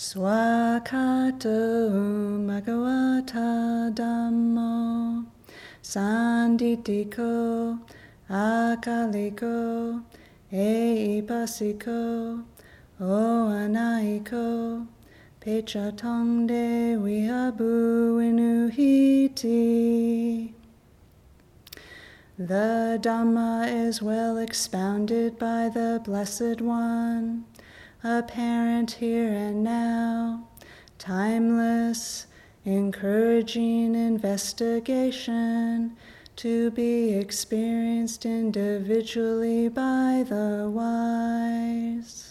Swakato Bhagavata Dhammo Sanditiko Akaliko Eipasiko O Anaiko Pechatongde Vihabu Inuhiti. The Dhamma is well expounded by the Blessed One, apparent here and now, timeless, encouraging investigation to be experienced individually by the wise.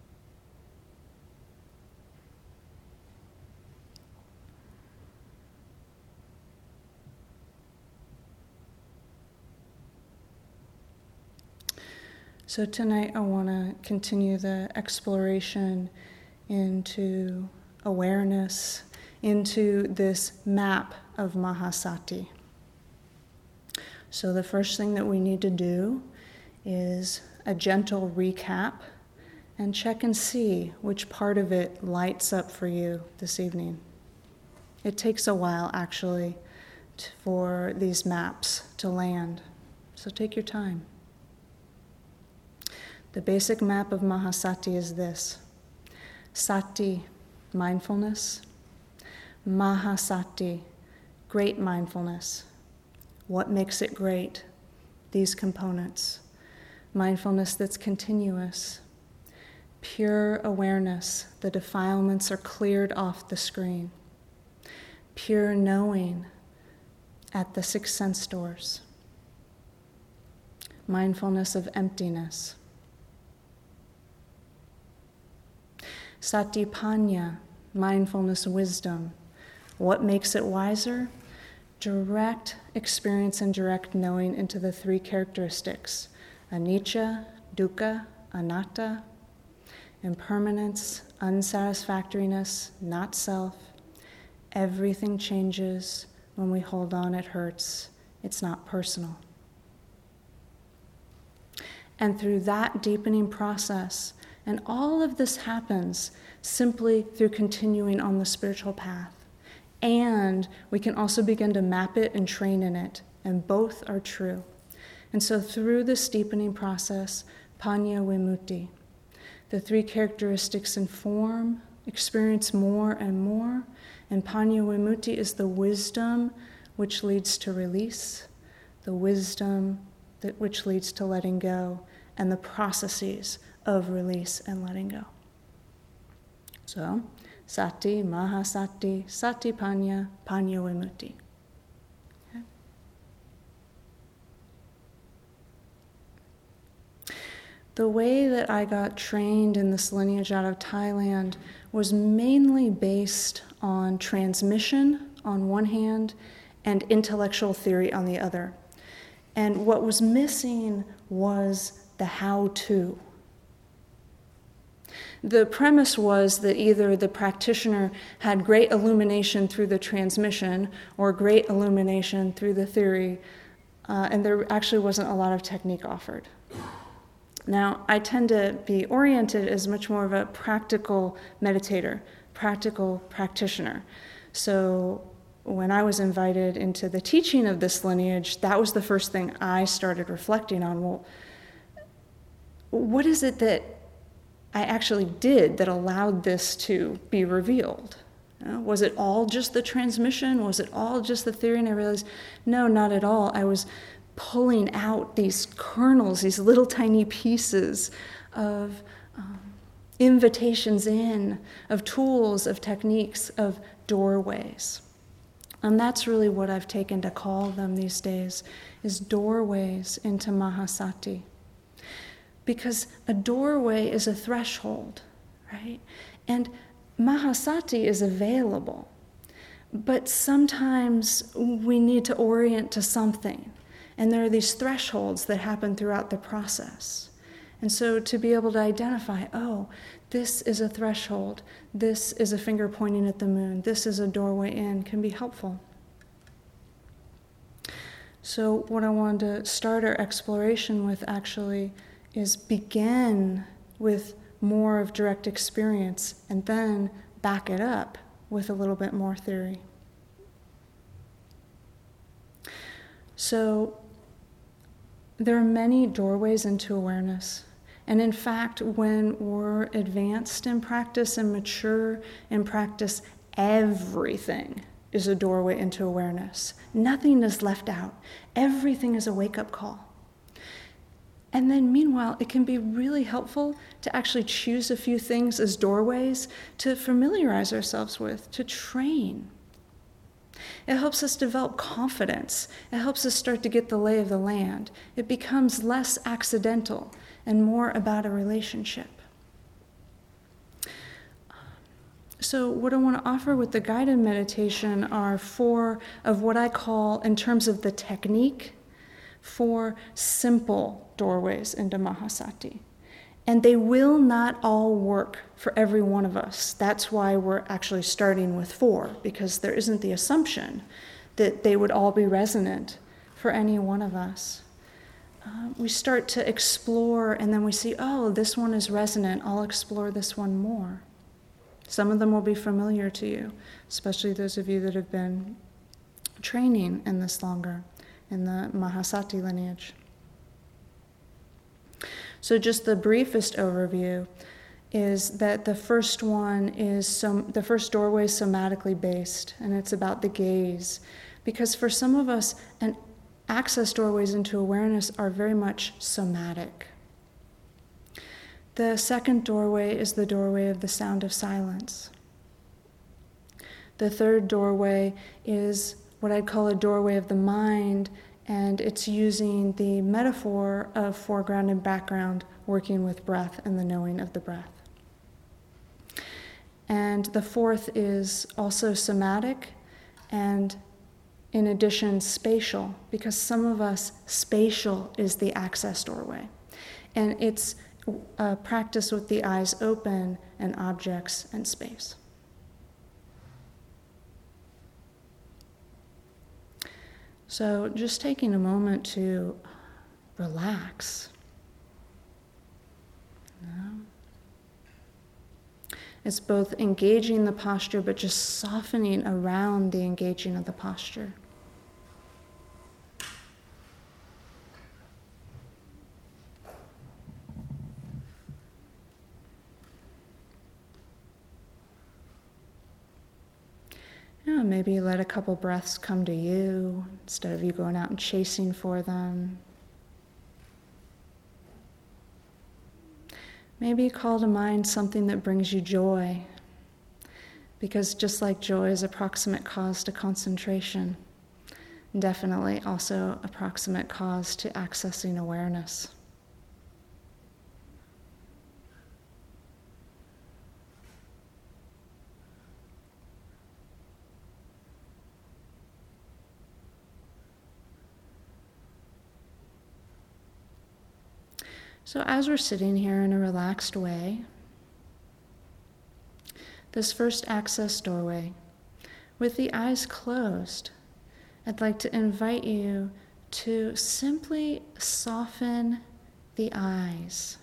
So tonight I want to continue the exploration into awareness, into this map of Mahasati. So the first thing that we need to do is a gentle recap and check and see which part of it lights up for you this evening. It takes a while actually for these maps to land, so take your time. The basic map of Mahasati is this: Sati, mindfulness; Mahasati, great mindfulness. What makes it great? These components. Mindfulness that's continuous. Pure awareness, the defilements are cleared off the screen. Pure knowing at the 6 sense doors. Mindfulness of emptiness. Satipanya, mindfulness wisdom. What makes it wiser? Direct experience and direct knowing into the 3 characteristics: anicca, dukkha, anatta, impermanence, unsatisfactoriness, not self. Everything changes. When we hold on, it hurts. It's not personal. And through that deepening process, and all of this happens simply through continuing on the spiritual path. And we can also begin to map it and train in it, and both are true. And so through this deepening process, Panya Vimutti, the 3 characteristics inform, experience more and more, and Panya Vimutti is the wisdom which leads to release, the wisdom which leads to letting go, and the processes of release and letting go. So, Sati, Mahasati, Satipanya, Panya Vimutti. Okay. The way that I got trained in this lineage out of Thailand was mainly based on transmission on one hand and intellectual theory on the other. And what was missing was the how-to. The premise was that either the practitioner had great illumination through the transmission or great illumination through the theory, and there actually wasn't a lot of technique offered. Now, I tend to be oriented as much more of a practical meditator, practical practitioner. So when I was invited into the teaching of this lineage, that was the first thing I started reflecting on. Well, what is it that I actually did that allowed this to be revealed? Was it all just the transmission? Was it all just the theory? And I realized, no, not at all. I was pulling out these kernels, these little tiny pieces of invitations in, of tools, of techniques, of doorways. And that's really what I've taken to call them these days, is doorways into Mahasati. Because a doorway is a threshold, right? And Mahasati is available. But sometimes we need to orient to something. And there are these thresholds that happen throughout the process. And so to be able to identify, oh, this is a threshold, this is a finger pointing at the moon, this is a doorway in, can be helpful. So what I wanted to start our exploration with actually is begin with more of direct experience and then back it up with a little bit more theory. So there are many doorways into awareness. And in fact, when we're advanced in practice and mature in practice, everything is a doorway into awareness. Nothing is left out. Everything is a wake-up call. And then meanwhile, it can be really helpful to actually choose a few things as doorways to familiarize ourselves with, to train. It helps us develop confidence. It helps us start to get the lay of the land. It becomes less accidental and more about a relationship. So what I want to offer with the guided meditation are 4 of what I call, in terms of the technique, 4 simple doorways into Mahasati. And they will not all work for every one of us. That's why we're actually starting with 4, because there isn't the assumption that they would all be resonant for any one of us. We start to explore, and then we see, oh, this one is resonant. I'll explore this one more. Some of them will be familiar to you, especially those of you that have been training in this longer, in the Mahasati lineage. So just the briefest overview is that the first one is the first doorway is somatically based, and it's about the gaze. Because for some of us, access doorways into awareness are very much somatic. The second doorway is the doorway of the sound of silence. The third doorway is what I'd call a doorway of the mind, and it's using the metaphor of foreground and background, working with breath and the knowing of the breath. And the fourth is also somatic, and in addition, spatial, because some of us, spatial is the access doorway. And it's a practice with the eyes open and objects and space. So just taking a moment to relax. It's both engaging the posture, but just softening around the engaging of the posture. Maybe let a couple breaths come to you instead of you going out and chasing for them. Maybe call to mind something that brings you joy, because just like joy is a proximate cause to concentration, definitely also a proximate cause to accessing awareness. So as we're sitting here in a relaxed way, this first access doorway, with the eyes closed, I'd like to invite you to simply soften the eyes.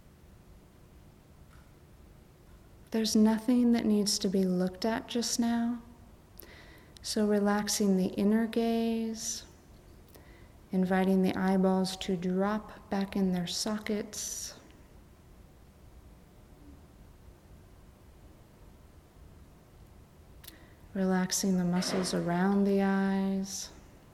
There's nothing that needs to be looked at just now, so relaxing the inner gaze, inviting the eyeballs to drop back in their sockets. Relaxing the muscles around the eyes.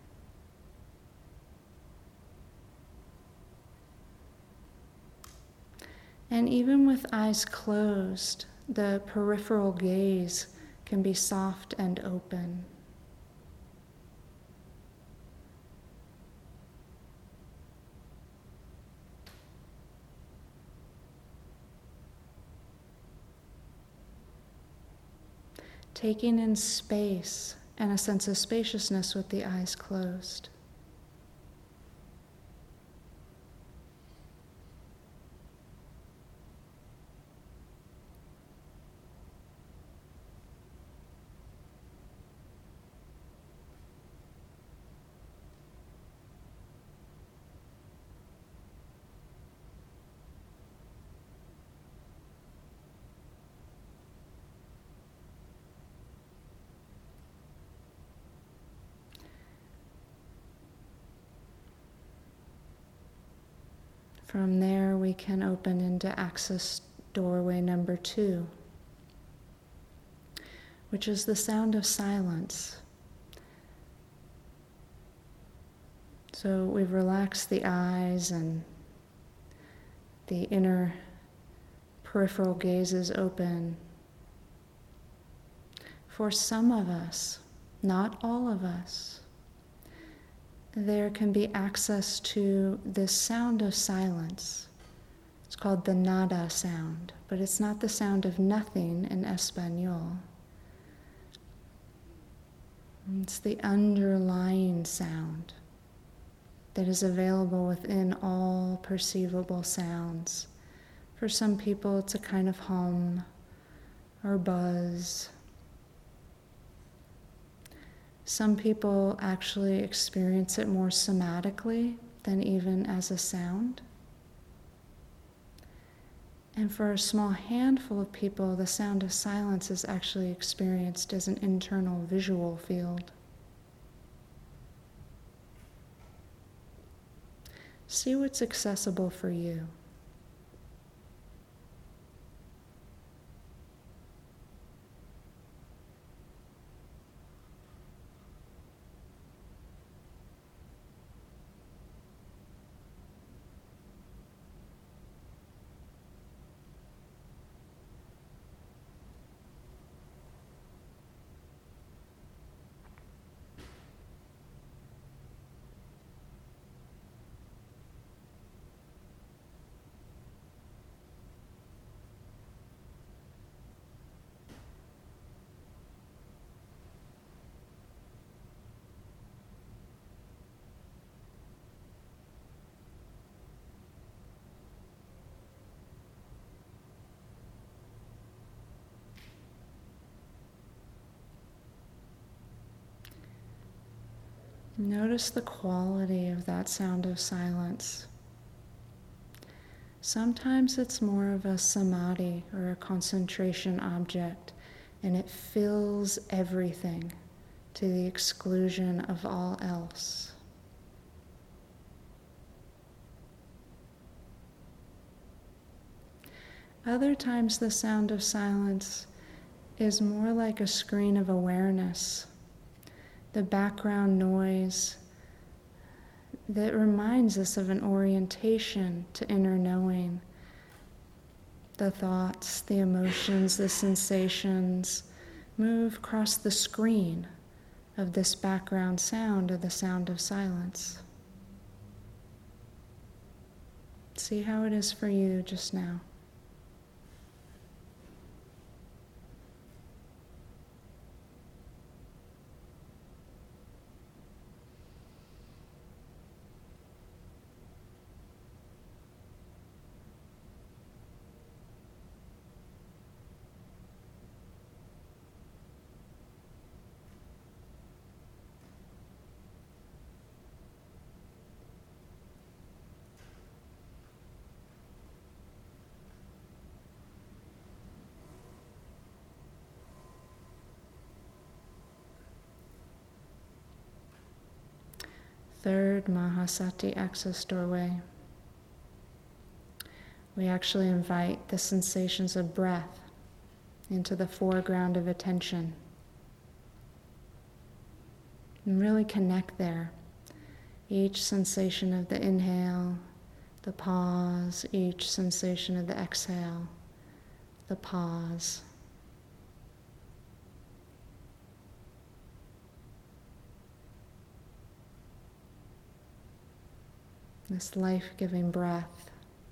And even with eyes closed, the peripheral gaze can be soft and open. Taking in space and a sense of spaciousness with the eyes closed. from there, we can open into access doorway number 2, which is the sound of silence. So we've relaxed the eyes and the inner peripheral gaze is open. For some of us, not all of us, there can be access to this sound of silence. It's called the nada sound, but it's not the sound of nothing in Espanol. It's the underlying sound that is available within all perceivable sounds. For some people, it's a kind of hum or buzz. Some people actually experience it more somatically than even as a sound. And for a small handful of people, the sound of silence is actually experienced as an internal visual field. See what's accessible for you. Notice the quality of that sound of silence. Sometimes it's more of a samadhi or a concentration object, and it fills everything to the exclusion of all else. Other times the sound of silence is more like a screen of awareness, the background noise that reminds us of an orientation to inner knowing. The thoughts, the emotions, the sensations move across the screen of this background sound or the sound of silence. See how it is for you just now. Third Mahasati access doorway. We actually invite the sensations of breath into the foreground of attention. And really connect there. Each sensation of the inhale, the pause, each sensation of the exhale, the pause. This life-giving breath.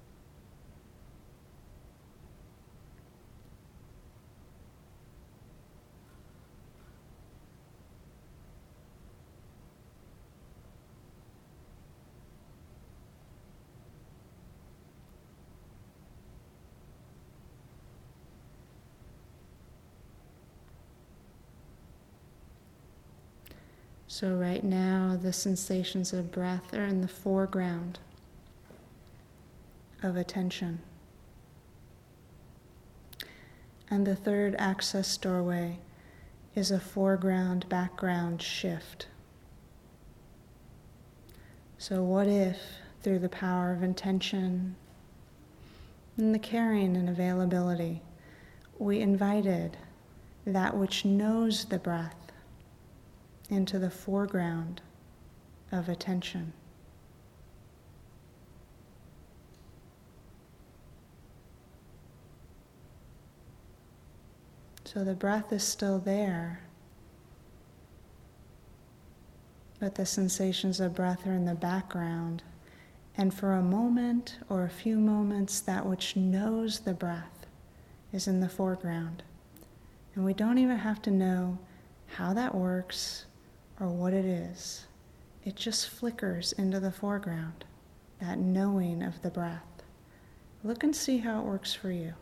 So right now, the sensations of breath are in the foreground of attention. And the third access doorway is a foreground-background shift. So what if through the power of intention and the caring and availability, we invited that which knows the breath into the foreground of attention. So the breath is still there, but the sensations of breath are in the background. And for a moment or a few moments, that which knows the breath is in the foreground. And we don't even have to know how that works or what it is. It just flickers into the foreground, that knowing of the breath. Look and see how it works for you.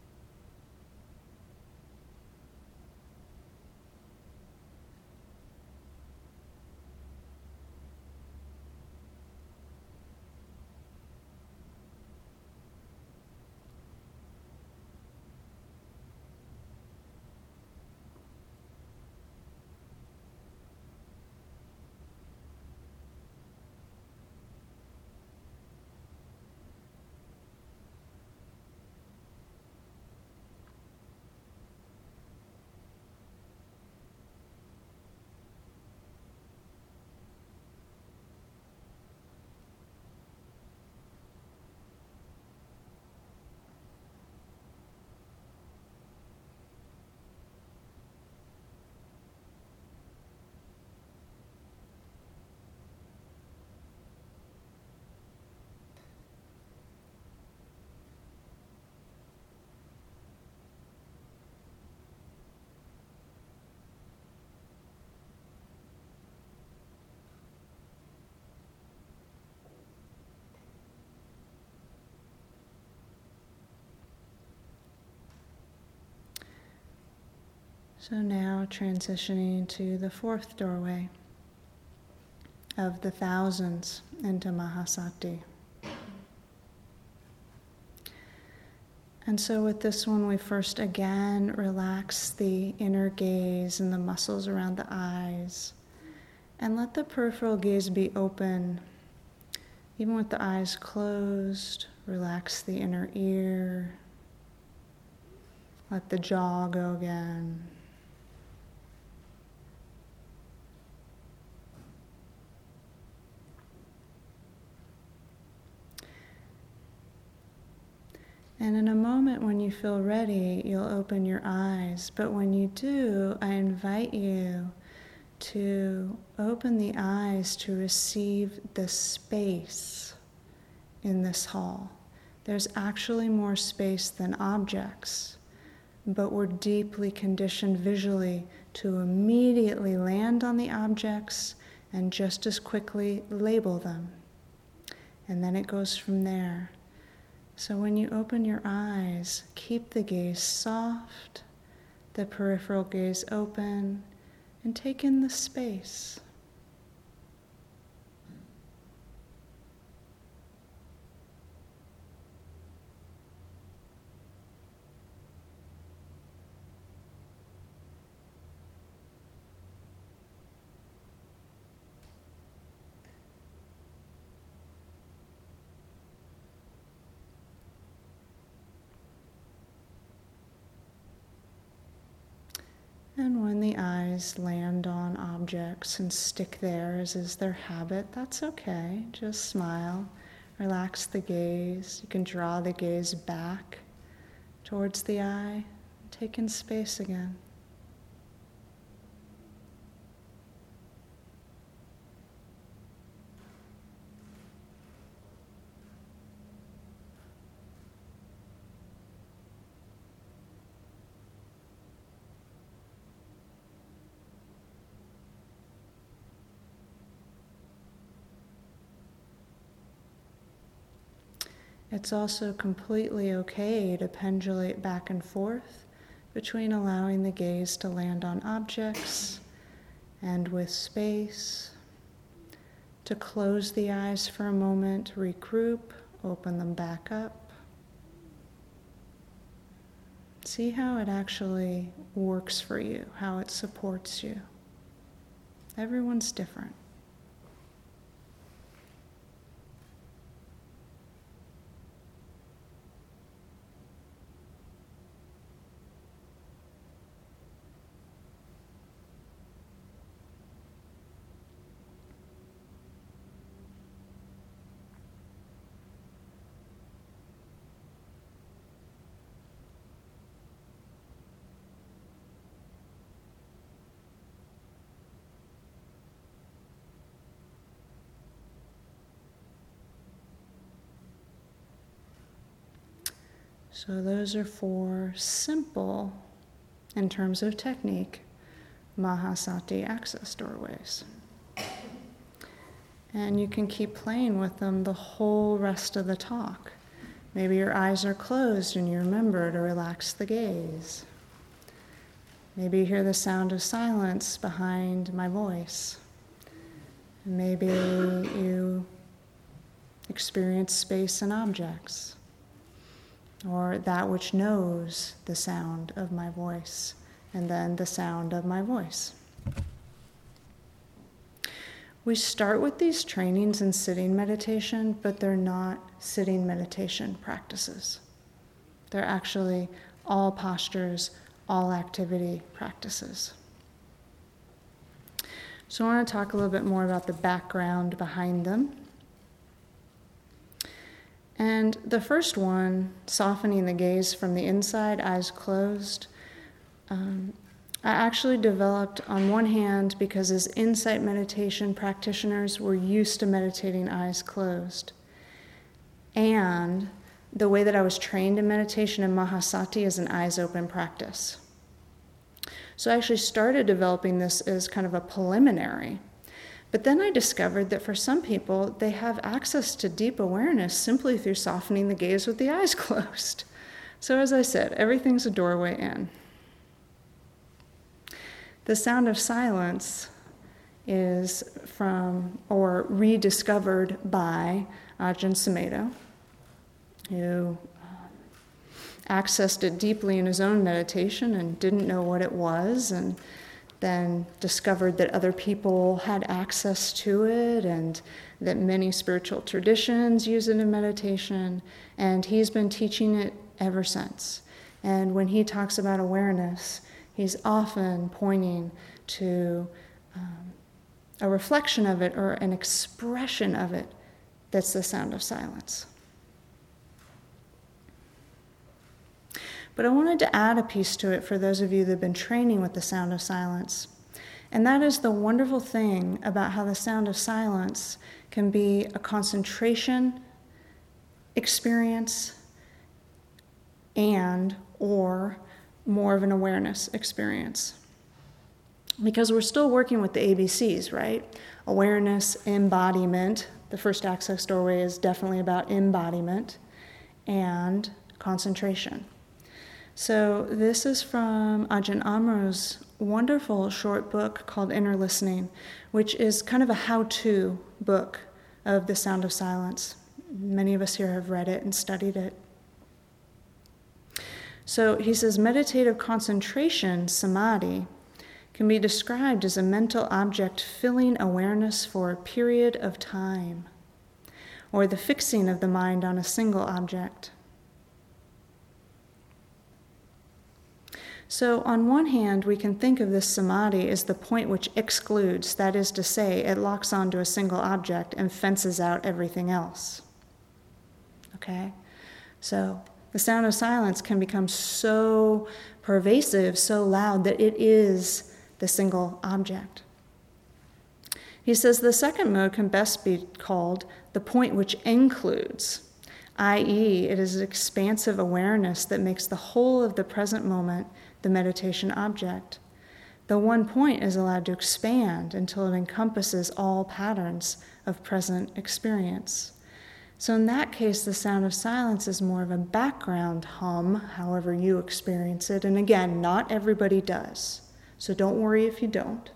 So now transitioning to the fourth doorway of the thousands into Mahasati. And so with this one, we first again relax the inner gaze and the muscles around the eyes, and let the peripheral gaze be open. Even with the eyes closed, relax the inner ear. Let the jaw go again. And in a moment when you feel ready, you'll open your eyes. But when you do, I invite you to open the eyes to receive the space in this hall. There's actually more space than objects, but we're deeply conditioned visually to immediately land on the objects and just as quickly label them. And then it goes from there. So when you open your eyes, keep the gaze soft, the peripheral gaze open, and take in the space. And when the eyes land on objects and stick there, as is their habit, that's okay. Just smile, relax the gaze. You can draw the gaze back towards the eye, take in space again. It's also completely okay to pendulate back and forth between allowing the gaze to land on objects and with space, to close the eyes for a moment, regroup, open them back up. See how it actually works for you, how it supports you. Everyone's different. So those are 4 simple, in terms of technique, Mahasati access doorways. And you can keep playing with them the whole rest of the talk. Maybe your eyes are closed and you remember to relax the gaze. Maybe you hear the sound of silence behind my voice. Maybe you experience space and objects, or that which knows the sound of my voice, and then the sound of my voice. We start with these trainings in sitting meditation, but they're not sitting meditation practices. They're actually all postures, all activity practices. So I want to talk a little bit more about the background behind them. And the first one, softening the gaze from the inside, eyes closed, I actually developed on one hand because as insight meditation practitioners, we're used to meditating eyes closed. And the way that I was trained in meditation in Mahasati is an eyes open practice. So I actually started developing this as kind of a preliminary. But then I discovered that for some people, they have access to deep awareness simply through softening the gaze with the eyes closed. So as I said, everything's a doorway in. The sound of silence is from, or rediscovered by Ajahn Sumedho, who accessed it deeply in his own meditation and didn't know what it was, and then discovered that other people had access to it and that many spiritual traditions use it in meditation, and he's been teaching it ever since. And when he talks about awareness, he's often pointing to a reflection of it or an expression of it that's the sound of silence. But I wanted to add a piece to it for those of you that have been training with the sound of silence. And that is the wonderful thing about how the sound of silence can be a concentration experience and or more of an awareness experience. Because we're still working with the ABCs, right? Awareness, embodiment. The first access doorway is definitely about embodiment and concentration. So this is from Ajahn Amro's wonderful short book called Inner Listening, which is kind of a how-to book of the sound of silence. Many of us here have read it and studied it. So he says, meditative concentration, samadhi, can be described as a mental object filling awareness for a period of time, or the fixing of the mind on a single object. So on one hand, we can think of this samadhi as the point which excludes, that is to say, it locks onto a single object and fences out everything else. Okay? So the sound of silence can become so pervasive, so loud, that it is the single object. He says the second mode can best be called the point which includes, i.e., it is an expansive awareness that makes the whole of the present moment the meditation object. The one point is allowed to expand until it encompasses all patterns of present experience. So in that case, the sound of silence is more of a background hum, however you experience it. And again, not everybody does. So don't worry if you don't.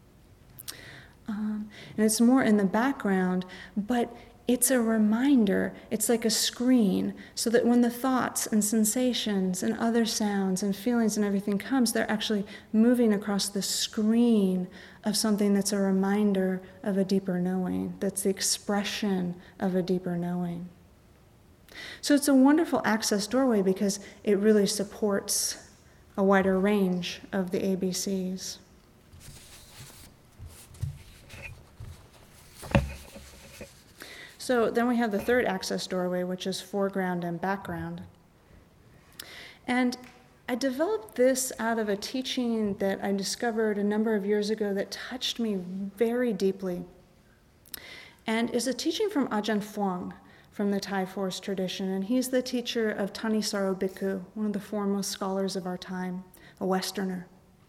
And it's more in the background, but it's a reminder. It's like a screen, so that when the thoughts and sensations and other sounds and feelings and everything comes, they're actually moving across the screen of something that's a reminder of a deeper knowing, that's the expression of a deeper knowing. So it's a wonderful access doorway because it really supports a wider range of the ABCs. So then we have the third access doorway, which is foreground and background. And I developed this out of a teaching that I discovered a number of years ago that touched me very deeply. And is a teaching from Ajahn Fuang from the Thai forest tradition, and he's the teacher of Thanissaro Bhikkhu, one of the foremost scholars of our time, a Westerner.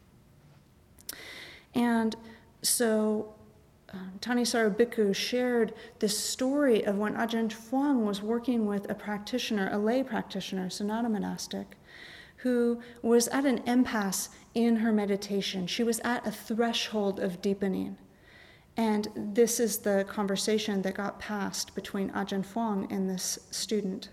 And so Thanissaro Bhikkhu shared this story of when Ajahn Fuang was working with a practitioner, a lay practitioner, so not a monastic, who was at an impasse in her meditation. She was at a threshold of deepening. And this is the conversation that got passed between Ajahn Fuang and this student.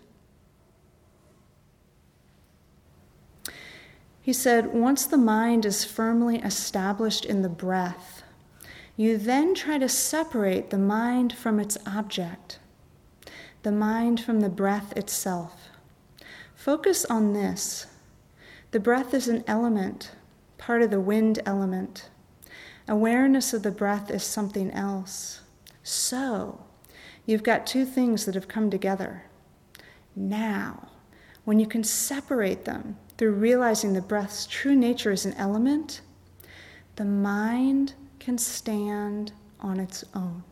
He said, once the mind is firmly established in the breath, you then try to separate the mind from its object, the mind from the breath itself. Focus on this. The breath is an element, part of the wind element. Awareness of the breath is something else. So, you've got two things that have come together. Now, when you can separate them through realizing the breath's true nature as an element, the mind can stand on its own.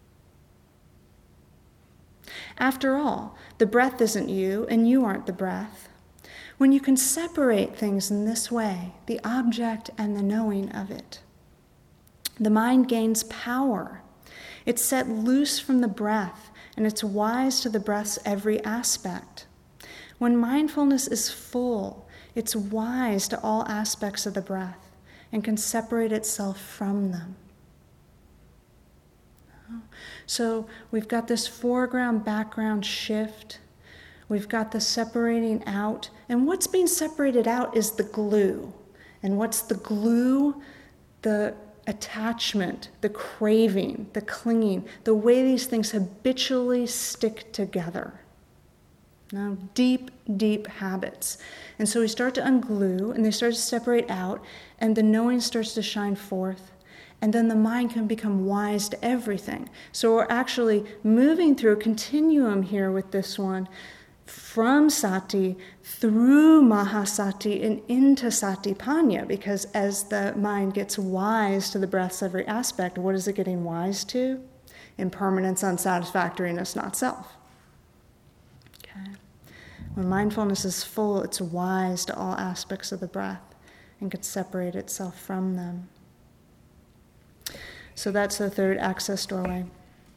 After all, the breath isn't you, and you aren't the breath. When you can separate things in this way, the object and the knowing of it, the mind gains power. It's set loose from the breath, and it's wise to the breath's every aspect. When mindfulness is full, it's wise to all aspects of the breath and can separate itself from them. So we've got this foreground-background shift. We've got the separating out. And what's being separated out is the glue. And what's the glue? The attachment, the craving, the clinging, the way these things habitually stick together. Now, deep, deep habits. And so we start to unglue, and they start to separate out, and the knowing starts to shine forth, and then the mind can become wise to everything. So we're actually moving through a continuum here with this one, from sati through mahasati and into satipanya, because as the mind gets wise to the breath's every aspect, what is it getting wise to? Impermanence, unsatisfactoriness, not self. Okay. When mindfulness is full, it's wise to all aspects of the breath and can separate itself from them. So that's the third access doorway.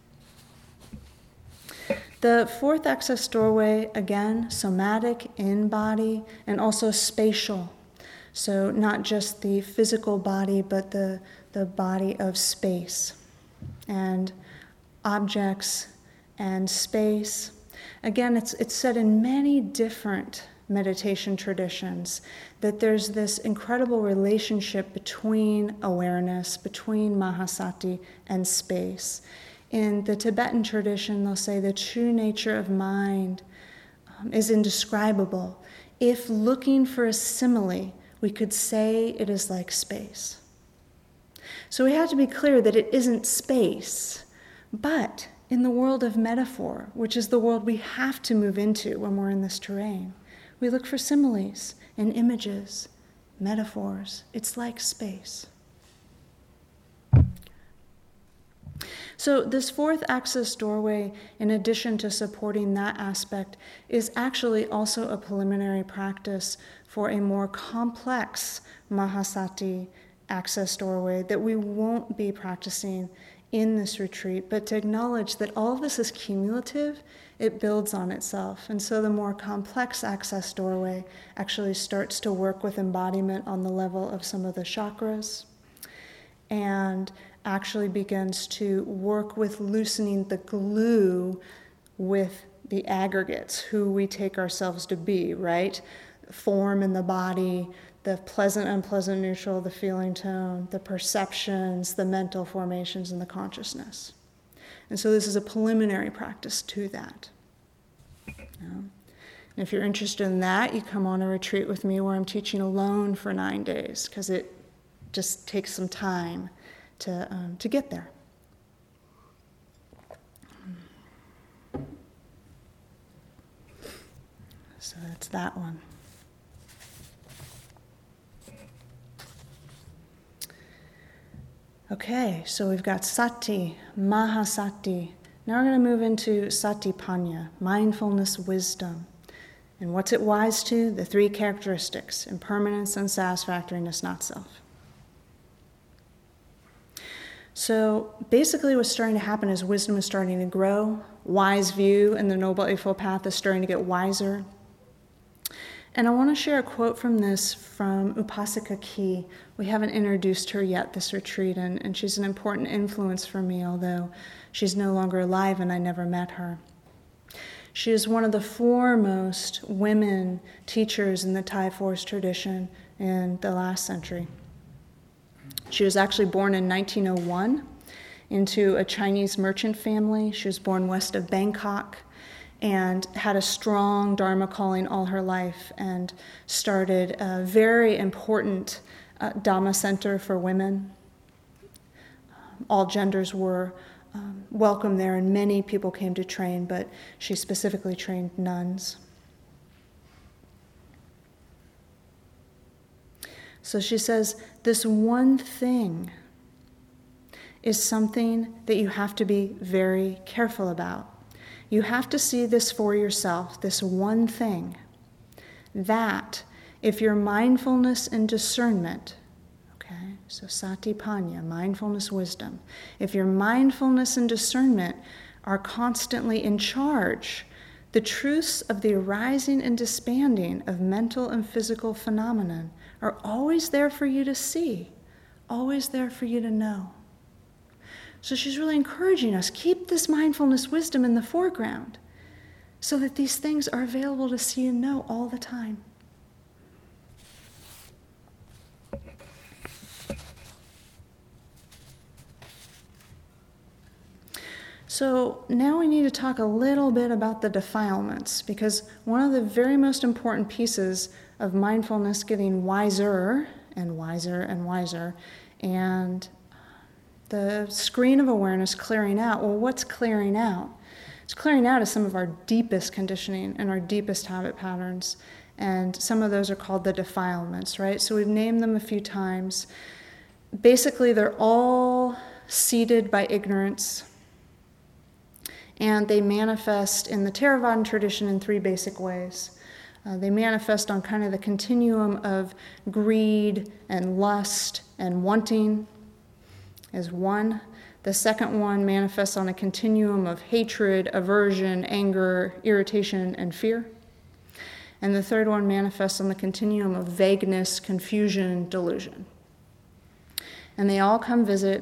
The fourth access doorway, again, somatic, in-body, and also spatial. So not just the physical body, but the body of space and objects and space. Again, it's said in many different meditation traditions that there's this incredible relationship between awareness, between mahasati and space. In the Tibetan tradition, they'll say the true nature of mind is indescribable. If looking for a simile, we could say it is like space. So we have to be clear that it isn't space, but in the world of metaphor, which is the world we have to move into when we're in this terrain, we look for similes and images, metaphors. It's like space. So this fourth access doorway, in addition to supporting that aspect, is actually also a preliminary practice for a more complex mahasati access doorway that we won't be practicing in this retreat, but to acknowledge that all of this is cumulative, it builds on itself. And so the more complex access doorway actually starts to work with embodiment on the level of some of the chakras and actually begins to work with loosening the glue with the aggregates, who we take ourselves to be, right? Form in the body, the pleasant, unpleasant, neutral, the feeling tone, the perceptions, the mental formations, and the consciousness. And so this is a preliminary practice to that. And if you're interested in that, you come on a retreat with me where I'm teaching alone for 9 days, because it just takes some time to get there. So that's that one. Okay, so we've got sati, mahasati, Now we're going to move into Satipanya, mindfulness wisdom. And what's it wise to? The three characteristics: impermanence, unsatisfactoriness, not self. So basically what's starting to happen is wisdom is starting to grow. Wise view and the Noble Eightfold Path is starting to get wiser. And I want to share a quote from this from Upasika Key. We haven't introduced her yet this retreat, and she's an important influence for me, although she's no longer alive and I never met her. She is one of the foremost women teachers in the Thai forest tradition in the last century. She was actually born in 1901 into a Chinese merchant family. She was born west of Bangkok and had a strong Dharma calling all her life, and started a very important Dhamma center for women. All genders were welcome there, and many people came to train, but she specifically trained nuns. So she says, this one thing is something that you have to be very careful about. You have to see this for yourself, this one thing, that if your mindfulness and discernment, okay, so Satipanya, mindfulness wisdom, if your mindfulness and discernment are constantly in charge, the truths of the arising and disbanding of mental and physical phenomenon are always there for you to see, always there for you to know. So she's really encouraging us, keep this mindfulness wisdom in the foreground so that these things are available to see and know all the time. So now we need to talk a little bit about the defilements, because one of the very most important pieces of mindfulness getting wiser and wiser and wiser, and the screen of awareness clearing out. Well, what's clearing out? It's clearing out of some of our deepest conditioning and our deepest habit patterns, and some of those are called the defilements, right? So we've named them a few times. Basically, they're all seeded by ignorance, and they manifest in the Theravadan tradition in three basic ways. They manifest on kind of the continuum of greed and lust and wanting as one. The second one manifests on a continuum of hatred, aversion, anger, irritation, and fear. And the third one manifests on the continuum of vagueness, confusion, delusion. And they all come visit.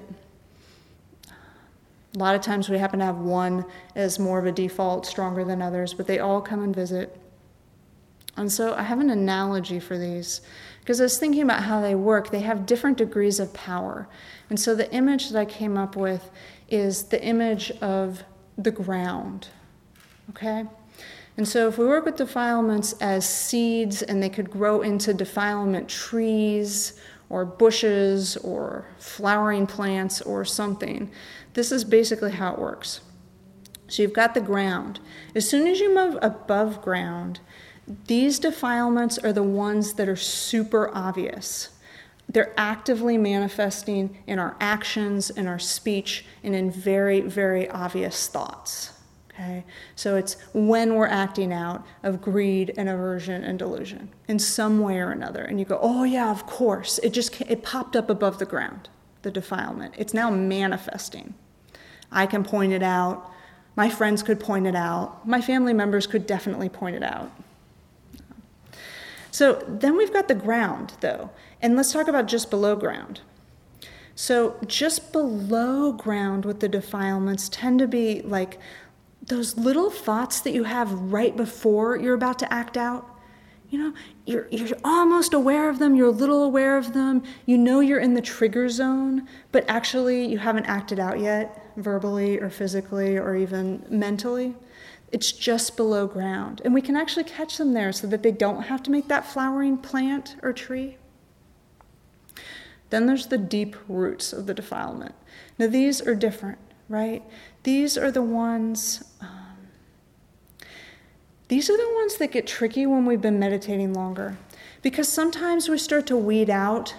A lot of times we happen to have one as more of a default, stronger than others, but they all come and visit. And so I have an analogy for these, because I was thinking about how they work. They have different degrees of power. And so the image that I came up with is the image of the ground, okay? And so if we work with defilements as seeds, and they could grow into defilement trees or bushes or flowering plants or something, this is basically how it works. So you've got the ground. As soon as you move above ground, these defilements are the ones that are super obvious. They're actively manifesting in our actions, in our speech, and in very, very obvious thoughts. Okay? So it's when we're acting out of greed and aversion and delusion in some way or another. And you go, oh yeah, of course. It popped up above the ground, the defilement. It's now manifesting. I can point it out. My friends could point it out. My family members could definitely point it out. So then we've got the ground, though. And let's talk about just below ground. So just below ground with the defilements tend to be like those little thoughts that you have right before you're about to act out. You know, you're almost aware of them, you're a little aware of them, you know you're in the trigger zone, but actually you haven't acted out yet, verbally or physically or even mentally. It's just below ground. And we can actually catch them there so that they don't have to make that flowering plant or tree. Then there's the deep roots of the defilement. Now these are different, right? These are the ones that get tricky when we've been meditating longer. Because sometimes we start to weed out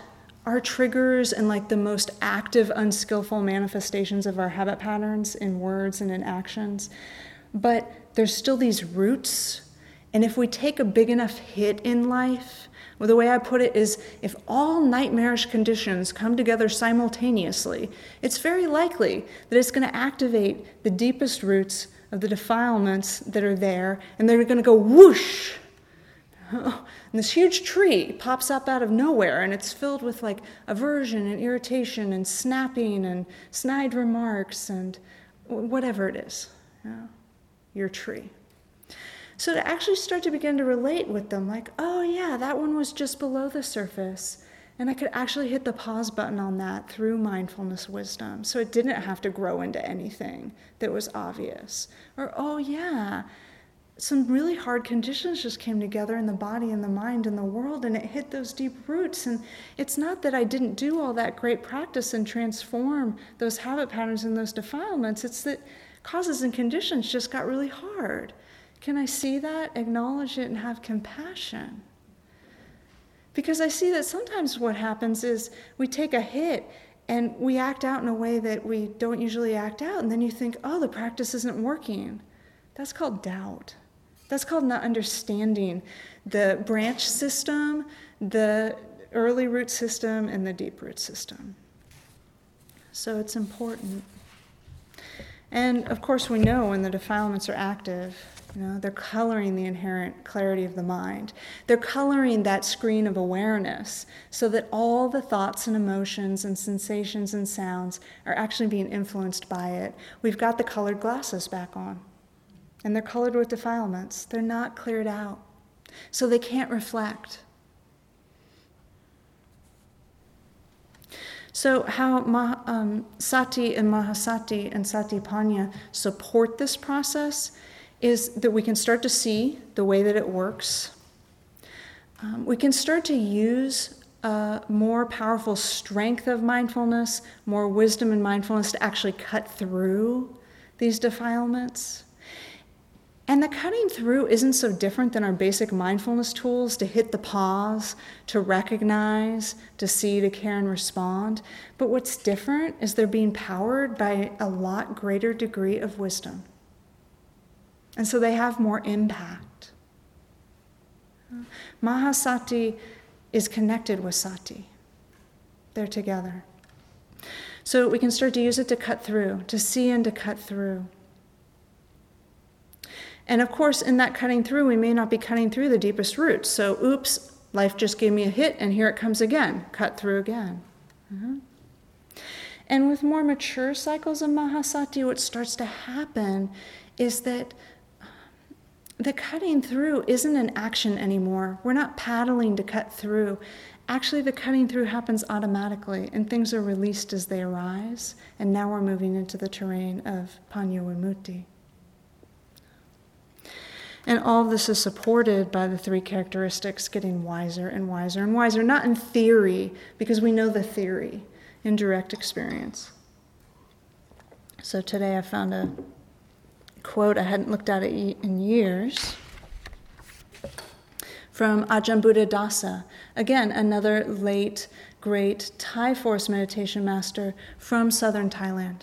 our triggers and like the most active, unskillful manifestations of our habit patterns in words and in actions. But there's still these roots. And if we take a big enough hit in life, well, the way I put it is, if all nightmarish conditions come together simultaneously, it's very likely that it's going to activate the deepest roots of the defilements that are there, and they're going to go whoosh. And this huge tree pops up out of nowhere, and it's filled with like aversion and irritation and snapping and snide remarks and whatever it is, your tree. So to actually start to begin to relate with them, like, oh yeah, that one was just below the surface, and I could actually hit the pause button on that through mindfulness wisdom, so it didn't have to grow into anything that was obvious. Or, oh yeah, some really hard conditions just came together in the body and the mind and the world, and it hit those deep roots. And it's not that I didn't do all that great practice and transform those habit patterns and those defilements. It's that causes and conditions just got really hard. Can I see that, acknowledge it, and have compassion? Because I see that sometimes what happens is we take a hit and we act out in a way that we don't usually act out, and then you think, oh, the practice isn't working. That's called doubt. That's called not understanding the branch system, the early root system, and the deep root system. So it's important. And of course we know when the defilements are active, they're coloring the inherent clarity of the mind. They're coloring that screen of awareness so that all the thoughts and emotions and sensations and sounds are actually being influenced by it. We've got the colored glasses back on, and they're colored with defilements. They're not cleared out, so they can't reflect. So how Sati and Mahasati and Satipanya support this process is that we can start to see the way that it works. We can start to use more powerful strength of mindfulness, more wisdom and mindfulness to actually cut through these defilements. And the cutting through isn't so different than our basic mindfulness tools to hit the pause, to recognize, to see, to care and respond. But what's different is they're being powered by a lot greater degree of wisdom. And so they have more impact. Mahasati is connected with Sati. They're together. So we can start to use it to cut through, to see and to cut through. And of course, in that cutting through, we may not be cutting through the deepest roots. So, oops, life just gave me a hit, and here it comes again. Cut through again. And with more mature cycles of Mahasati, what starts to happen is that the cutting through isn't an action anymore. We're not paddling to cut through. Actually, the cutting through happens automatically, and things are released as they arise. And now we're moving into the terrain of Panya Vimutti. And all of this is supported by the three characteristics getting wiser and wiser and wiser, not in theory, because we know the theory, in direct experience. So today I found a quote, I hadn't looked at it in years, from Ajahn Buddhadasa, again, another late, great Thai forest meditation master from southern Thailand.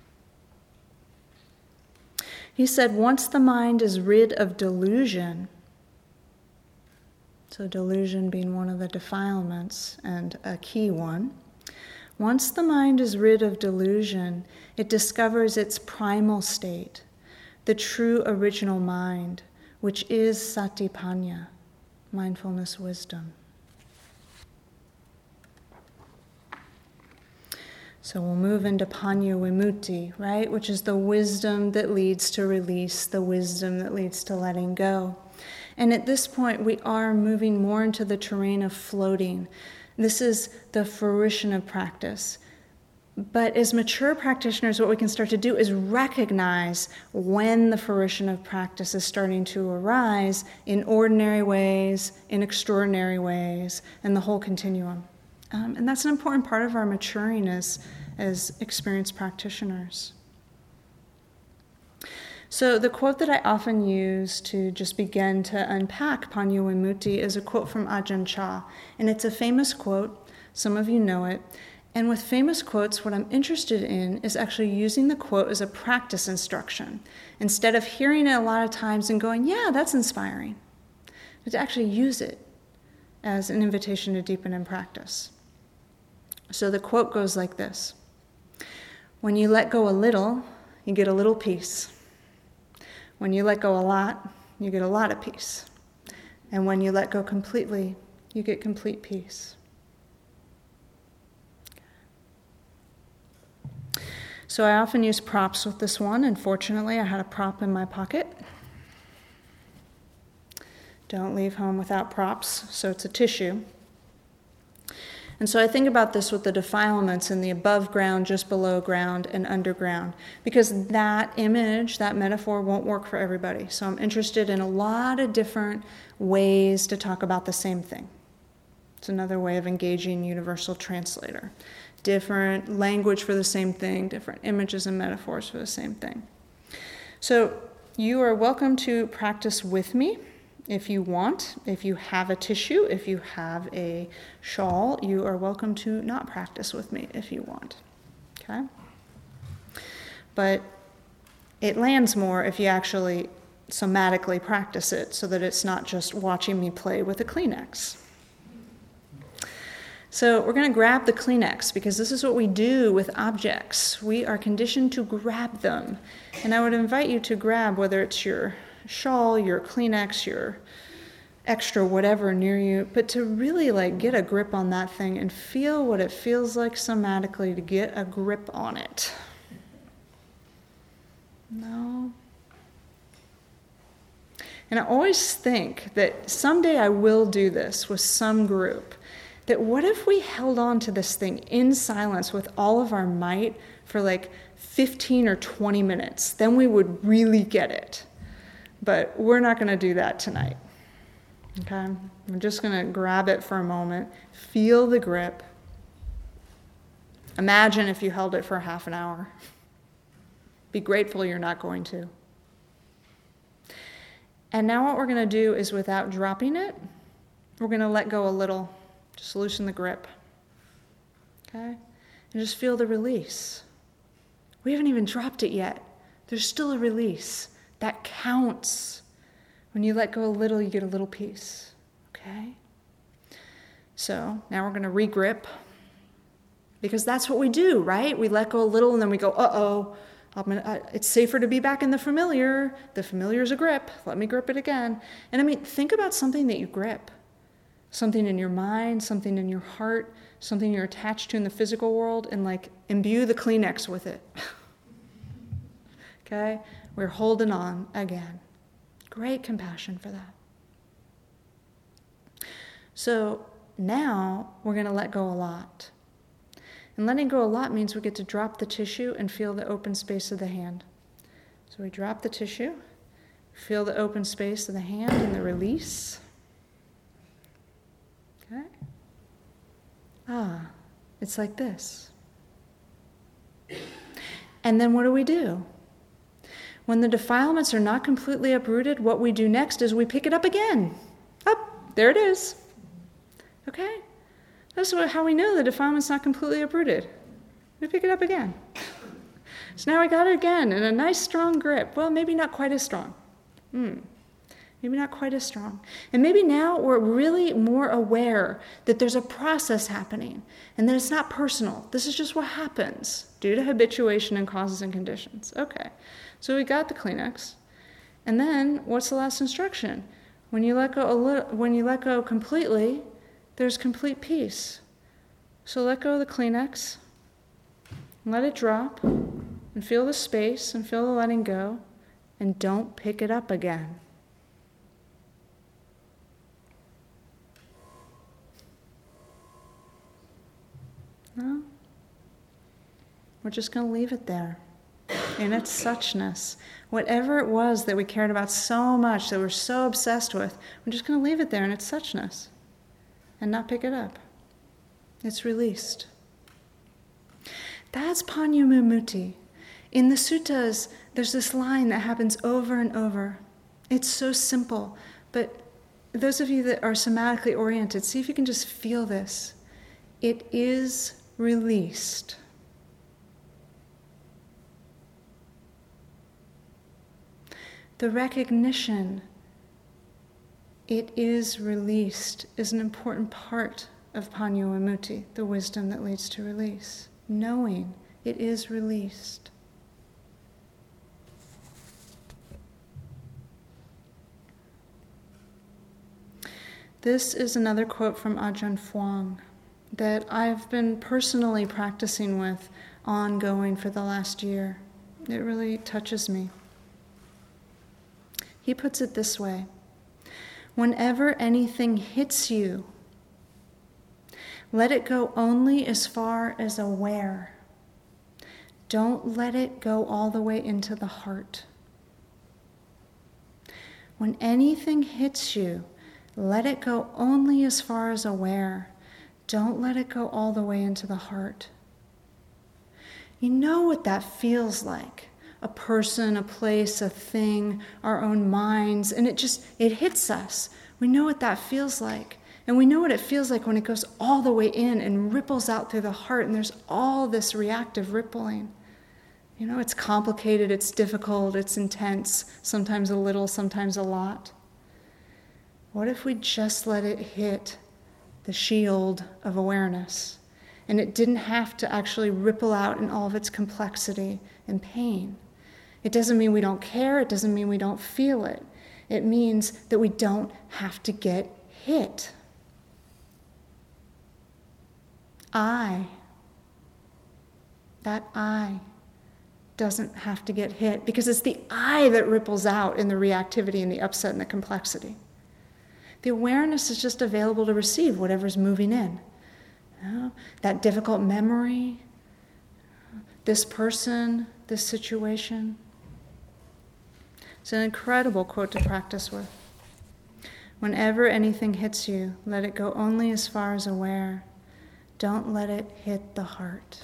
He said, once the mind is rid of delusion, so delusion being one of the defilements and a key one, once the mind is rid of delusion, it discovers its primal state, the true original mind, which is Satipanya, mindfulness wisdom. So we'll move into Panya Vimutti, right? Which is the wisdom that leads to release, the wisdom that leads to letting go. And at this point, we are moving more into the terrain of floating. This is the fruition of practice. But as mature practitioners, what we can start to do is recognize when the fruition of practice is starting to arise in ordinary ways, in extraordinary ways, and the whole continuum. And that's an important part of our maturing as experienced practitioners. So the quote that I often use to just begin to unpack Panya Vimutti is a quote from Ajahn Chah. And it's a famous quote Some of you know it. And with famous quotes, what I'm interested in is actually using the quote as a practice instruction, instead of hearing it a lot of times and going, yeah, that's inspiring, but to actually use it as an invitation to deepen in practice. So the quote goes like this: when you let go a little, you get a little peace. When you let go a lot, you get a lot of peace. And when you let go completely, you get complete peace. So I often use props with this one, and fortunately I had a prop in my pocket. Don't leave home without props, so it's a tissue. And so I think about this with the defilements in the above ground, just below ground, and underground, because that image, that metaphor won't work for everybody. So I'm interested in a lot of different ways to talk about the same thing. It's another way of engaging Universal Translator. Different language for the same thing, different images and metaphors for the same thing. So you are welcome to practice with me if you want. If you have a tissue, if you have a shawl, you are welcome to not practice with me if you want. Okay? But it lands more if you actually somatically practice it, so that it's not just watching me play with a Kleenex. So we're going to grab the Kleenex, because this is what we do with objects. We are conditioned to grab them. And I would invite you to grab, whether it's your shawl, your Kleenex, your extra whatever near you, but to really get a grip on that thing and feel what it feels like somatically to get a grip on it. No. And I always think that someday I will do this with some group. That what if we held on to this thing in silence with all of our might for 15 or 20 minutes? Then we would really get it. But we're not going to do that tonight. Okay? I'm just going to grab it for a moment, feel the grip. Imagine if you held it for half an hour. Be grateful you're not going to. And now what we're going to do is, without dropping it, we're going to let go a little. Just loosen the grip. Okay? And just feel the release. We haven't even dropped it yet. There's still a release. That counts. When you let go a little, you get a little piece. Okay? So now we're going to re-grip. Because that's what we do, right? We let go a little and then we go, uh-oh. It's safer to be back in the familiar. The familiar is a grip. Let me grip it again. And think about something that you grip. Something in your mind, something in your heart, something you're attached to in the physical world, and imbue the Kleenex with it. Okay? We're holding on again. Great compassion for that. So now we're going to let go a lot. And letting go a lot means we get to drop the tissue and feel the open space of the hand. So we drop the tissue, feel the open space of the hand and the release. Okay? It's like this. And then what do? When the defilements are not completely uprooted, what we do next is we pick it up again. There it is. Okay? That's how we know the defilement's not completely uprooted. We pick it up again. So now I got it again in a nice strong grip. Well, maybe not quite as strong. Maybe not quite as strong. And maybe now we're really more aware that there's a process happening and that it's not personal. This is just what happens due to habituation and causes and conditions. Okay, so we got the Kleenex. And then what's the last instruction? When you let go completely, there's complete peace. So let go of the Kleenex, let it drop, and feel the space and feel the letting go, and don't pick it up again. No? We're just going to leave it there in its suchness. Whatever it was that we cared about so much, that we're so obsessed with, we're just going to leave it there in its suchness and not pick it up. It's released. That's Panyamumuti. In the suttas, there's this line that happens over and over. It's so simple, but those of you that are somatically oriented, see if you can just feel this. it is released. The recognition, it is released, is an important part of Panyo Vimutti, the wisdom that leads to release. Knowing it is released. This is another quote from Ajahn Fuang that I've been personally practicing with ongoing for the last year. It really touches me. He puts it this way: whenever anything hits you, let it go only as far as aware. Don't let it go all the way into the heart. When anything hits you, let it go only as far as aware. Don't let it go all the way into the heart. You know what that feels like. A person, a place, a thing, our own minds, and it hits us. We know what that feels like. And we know what it feels like when it goes all the way in and ripples out through the heart, and there's all this reactive rippling. You know, it's complicated, it's difficult, it's intense, sometimes a little, sometimes a lot. What if we just let it hit the shield of awareness, and it didn't have to actually ripple out in all of its complexity and pain? It doesn't mean we don't care, it doesn't mean we don't feel it. It means that we don't have to get hit. That I doesn't have to get hit, because it's the I that ripples out in the reactivity and the upset and the complexity. The awareness is just available to receive whatever's moving in. You know, that difficult memory, this person, this situation. It's an incredible quote to practice with. Whenever anything hits you, let it go only as far as aware. Don't let it hit the heart.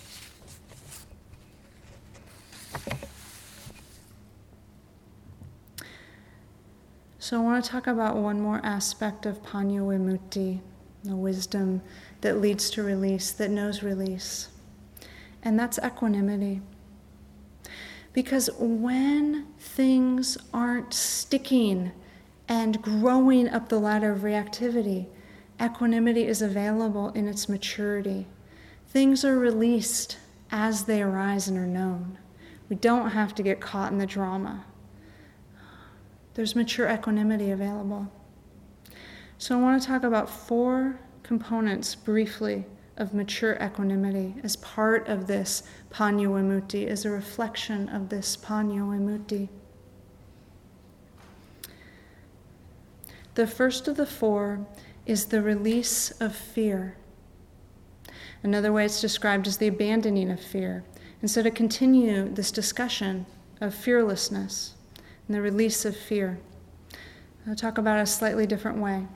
So I want to talk about one more aspect of Panyo Vimutti, the wisdom that leads to release, that knows release. And that's equanimity. Because when things aren't sticking and growing up the ladder of reactivity, equanimity is available in its maturity. Things are released as they arise and are known. We don't have to get caught in the drama. There's mature equanimity available. So I want to talk about 4 components briefly of mature equanimity as part of this Panyo Vimutti, as a reflection of this Panyo Vimutti. The first of the 4 is the release of fear. Another way it's described is the abandoning of fear. And so to continue this discussion of fearlessness and the release of fear, I'll talk about it a slightly different way.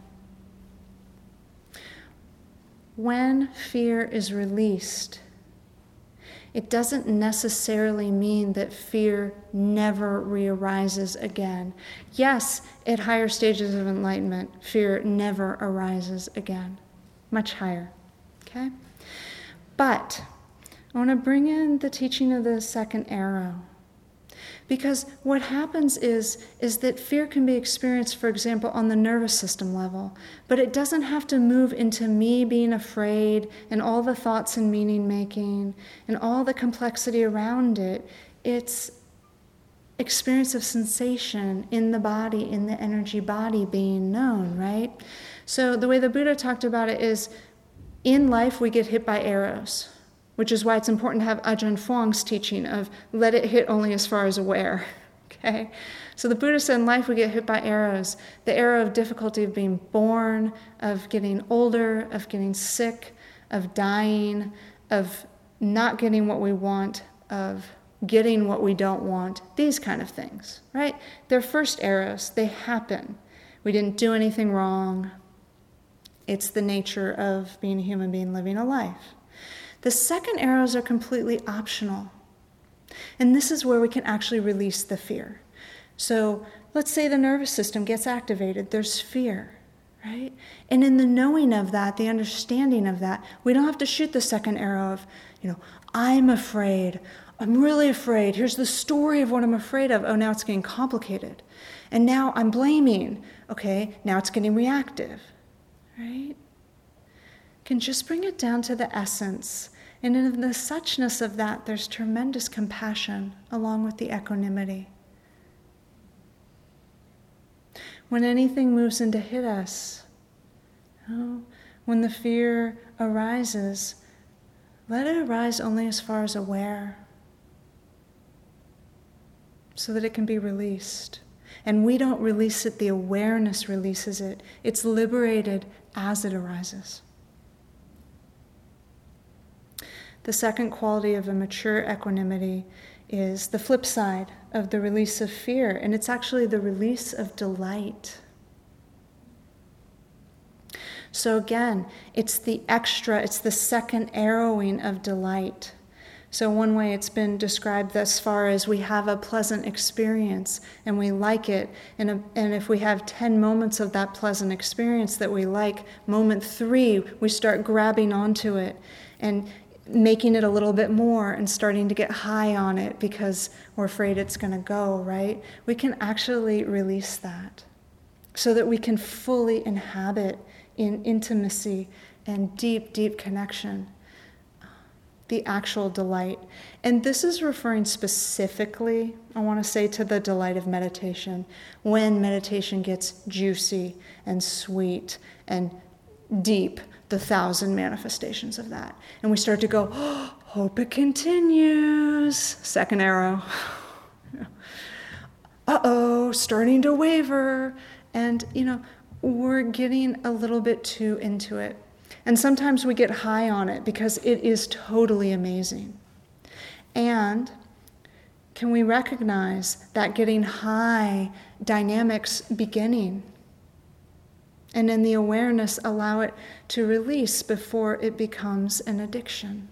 When fear is released, it doesn't necessarily mean that fear never re-arises again. Yes, at higher stages of enlightenment, fear never arises again. Much higher, okay? But I want to bring in the teaching of the second arrow. Because what happens is that fear can be experienced, for example, on the nervous system level, but it doesn't have to move into me being afraid and all the thoughts and meaning making and all the complexity around it. It's experience of sensation in the body, in the energy body being known, right? So the way the Buddha talked about it is, in life we get hit by arrows, which is why it's important to have Ajahn Fuang's teaching of let it hit only as far as aware, okay? So the Buddha said in life we get hit by arrows. The arrow of difficulty of being born, of getting older, of getting sick, of dying, of not getting what we want, of getting what we don't want, these kind of things, right? They're first arrows. They happen. We didn't do anything wrong. It's the nature of being a human being living a life. The second arrows are completely optional. And this is where we can actually release the fear. So let's say the nervous system gets activated. There's fear. right? And in the knowing of that, the understanding of that, we don't have to shoot the second arrow of, I'm afraid. I'm really afraid. Here's the story of what I'm afraid of. Oh, now it's getting complicated. And now I'm blaming. Okay, now it's getting reactive, right? Can just bring it down to the essence. And in the suchness of that, there's tremendous compassion along with the equanimity. When anything moves in to hit us, when the fear arises, let it arise only as far as aware, so that it can be released. And we don't release it, the awareness releases it. It's liberated as it arises. The second quality of a mature equanimity is the flip side of the release of fear, and it's actually the release of delight. So again, it's the second arrowing of delight. So one way it's been described thus far is we have a pleasant experience and we like it, and if we have 10 moments of that pleasant experience that we like, moment 3, we start grabbing onto it and making it a little bit more and starting to get high on it because we're afraid it's going to go, right? We can actually release that so that we can fully inhabit in intimacy and deep, deep connection the actual delight. And this is referring specifically, I want to say, to the delight of meditation, when meditation gets juicy and sweet and deep, the 1,000 manifestations of that. And we start to go, hope it continues. Second arrow. Uh-oh, starting to waver. And, we're getting a little bit too into it. And sometimes we get high on it because it is totally amazing. And can we recognize that getting high dynamics beginning? And in the awareness, allow it to release before it becomes an addiction.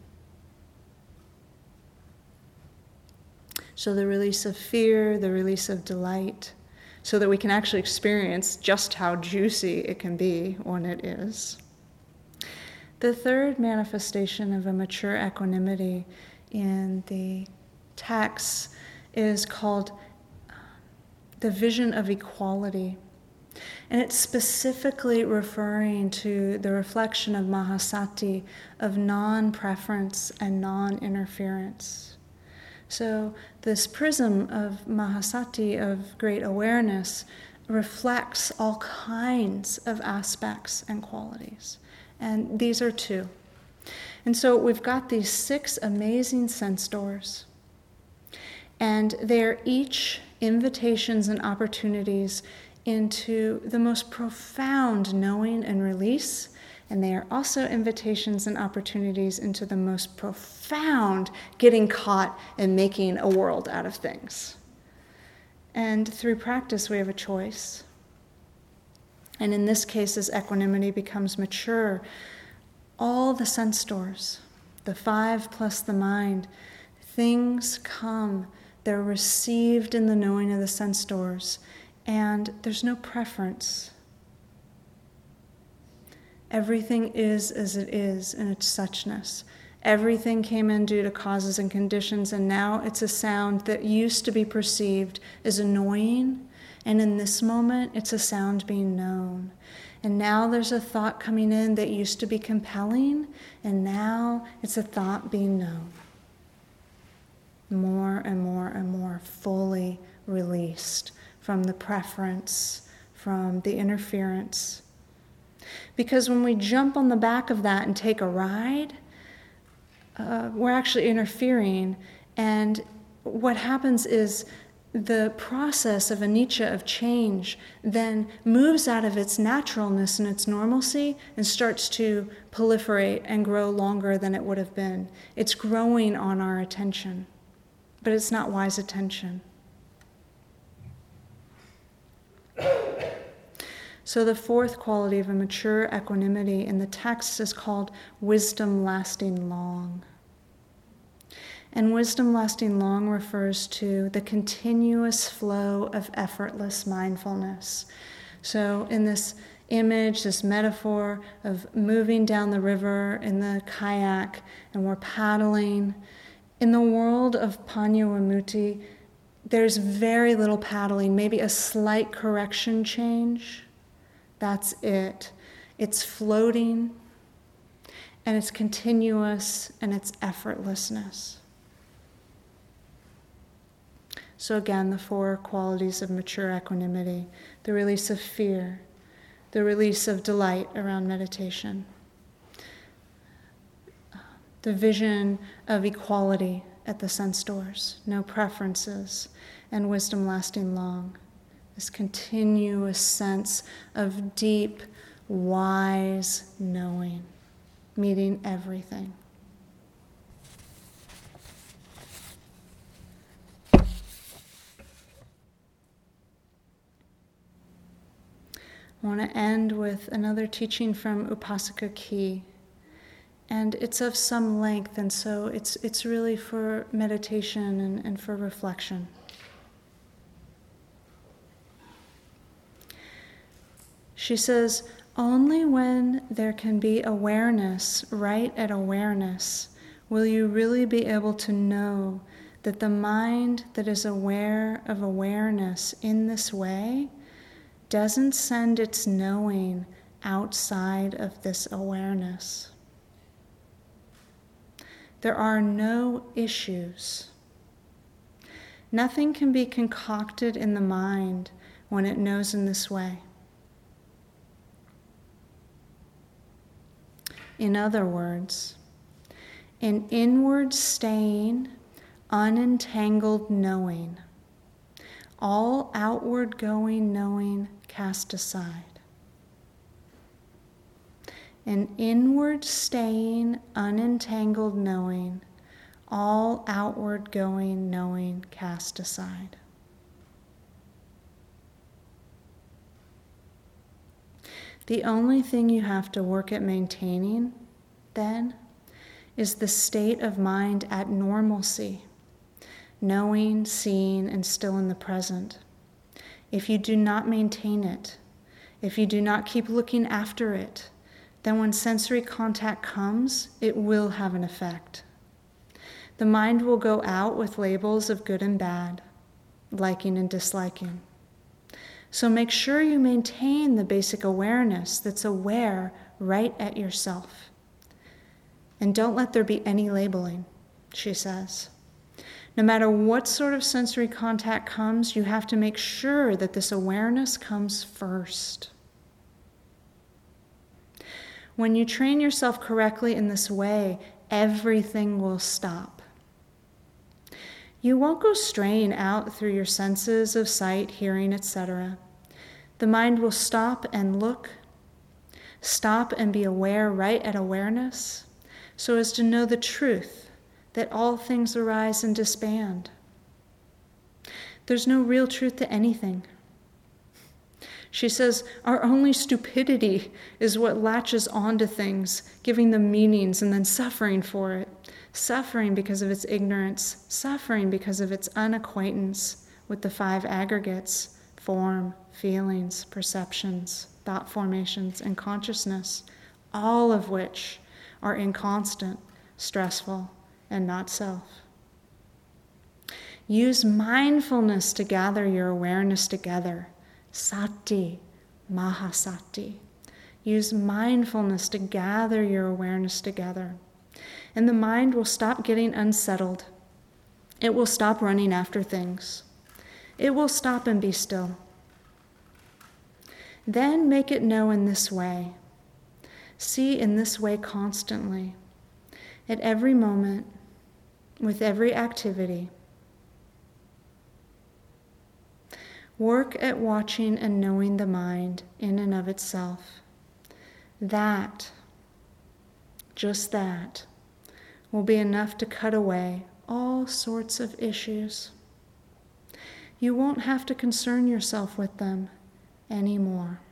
So the release of fear, the release of delight, so that we can actually experience just how juicy it can be when it is. The third manifestation of a mature equanimity in the text is called the vision of equality. And it's specifically referring to the reflection of Mahasati, of non-preference and non-interference. So this prism of Mahasati, of great awareness, reflects all kinds of aspects and qualities. And these are 2. And so we've got these 6 amazing sense doors. And they're each invitations and opportunities into the most profound knowing and release. And they are also invitations and opportunities into the most profound getting caught and making a world out of things. And through practice, we have a choice. And in this case, as equanimity becomes mature, all the sense doors, the 5 plus the mind, things come. They're received in the knowing of the sense doors, and there's no preference. Everything is as it is in its suchness. Everything came in due to causes and conditions, and now it's a sound that used to be perceived as annoying, and in this moment, it's a sound being known. And now there's a thought coming in that used to be compelling, and now it's a thought being known. More and more and more fully released from the preference, from the interference. Because when we jump on the back of that and take a ride, we're actually interfering, and what happens is the process of anicca, of change, then moves out of its naturalness and its normalcy and starts to proliferate and grow longer than it would have been. It's growing on our attention, but it's not wise attention. So the fourth quality of a mature equanimity in the text is called wisdom lasting long. And wisdom lasting long refers to the continuous flow of effortless mindfulness. So in this image, this metaphor of moving down the river in the kayak, and we're paddling. In the world of Panyawamuti, there's very little paddling, maybe a slight correction change. That's it. It's floating, and it's continuous, and it's effortlessness. So again, the 4 qualities of mature equanimity: the release of fear, the release of delight around meditation, the vision of equality at the sense doors, no preferences, and wisdom lasting long. This continuous sense of deep, wise knowing, meeting everything. I want to end with another teaching from Upasaka Ki. And it's of some length, and so it's really for meditation and for reflection. She says, only when there can be awareness, right at awareness, will you really be able to know that the mind that is aware of awareness in this way doesn't send its knowing outside of this awareness. There are no issues. Nothing can be concocted in the mind when it knows in this way. In other words, an inward staying, unentangled knowing, all outward going knowing cast aside. An inward staying, unentangled knowing, all outward going knowing cast aside. The only thing you have to work at maintaining, then, is the state of mind at normalcy, knowing, seeing, and still in the present. If you do not maintain it, if you do not keep looking after it, then when sensory contact comes, it will have an effect. The mind will go out with labels of good and bad, liking and disliking. So make sure you maintain the basic awareness that's aware right at yourself. And don't let there be any labeling, she says. No matter what sort of sensory contact comes, you have to make sure that this awareness comes first. When you train yourself correctly in this way, everything will stop. You won't go straying out through your senses of sight, hearing, etc. The mind will stop and look, stop and be aware right at awareness, so as to know the truth that all things arise and disband. There's no real truth to anything. She says, our only stupidity is what latches onto things, giving them meanings and then suffering for it. Suffering because of its ignorance, suffering because of its unacquaintance with the 5 aggregates: form, feelings, perceptions, thought formations, and consciousness, all of which are inconstant, stressful, and not self. Use mindfulness to gather your awareness together. Sati, Mahasati. Use mindfulness to gather your awareness together. And the mind will stop getting unsettled. It will stop running after things. It will stop and be still. Then make it know in this way. See in this way constantly, at every moment, with every activity. Work at watching and knowing the mind in and of itself. That, just that, will be enough to cut away all sorts of issues. You won't have to concern yourself with them anymore.